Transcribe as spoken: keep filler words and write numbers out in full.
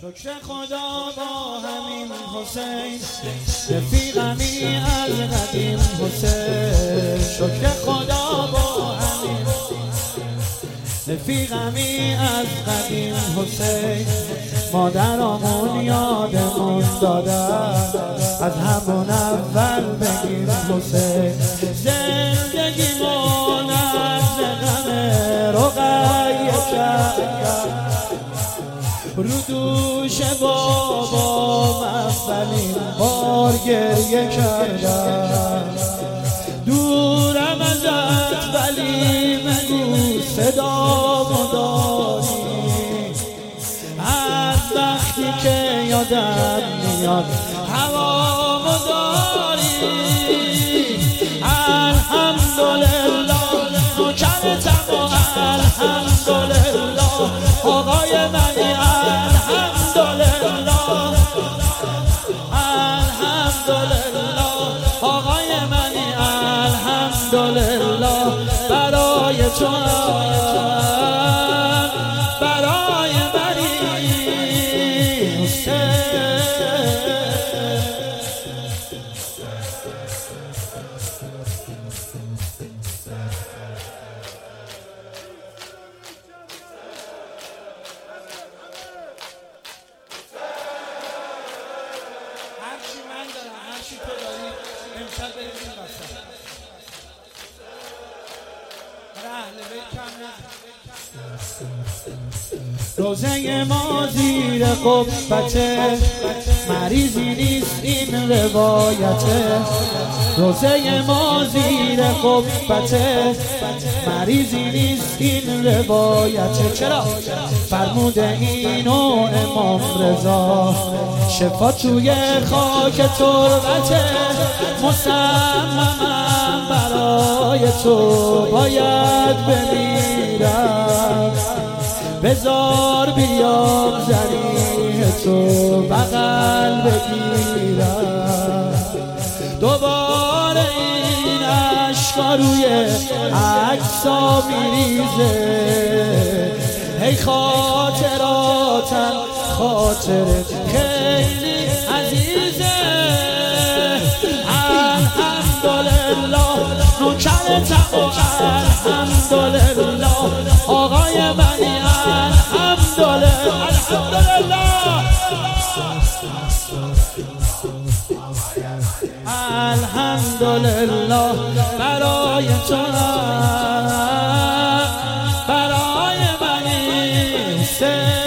شکر خدا با همین حسین، رفیقمی از قدیم حسین. شکر خدا با همین رفیقمی از قدیم حسین. مادرامون یادمون دادن از همون اول بگیم حسین. زندگیمون از غم رقیه کرد، رو دوش بابا اولین بار گریه کردم. دورم ازت ولی مگو صدامو داری، از وقتی که یادم میاد هوامو داری. الحمدلله نوکرتم و الحمدلله آقای منی. الحمدلله الحمدلله آقای منی. الحمدلله برای تو برای منی حسین. هرچی من دارم هرچی تو داری امشب بریم این وسط. برای اهل بیت کم روزه ما زیر قبته، مریضی نیست این روایته. روزه ما زیر قبته، مریضی نیست این روایته. چرا؟ فرموده اینو امام رضا، شفا توی خاک تربته. مصممم برای تو باید بمیرم، بذار بیام ذریح تو بغل بگیرم. دوباره این عشقا روی عکسا میریزه، هی خاطراتم خاطرت خیلی عزیزه. الحمدلله نوکرتم و الحمدلله آقای منی. الحمدلله الحمدلله الحمدلله برای تو برای منی.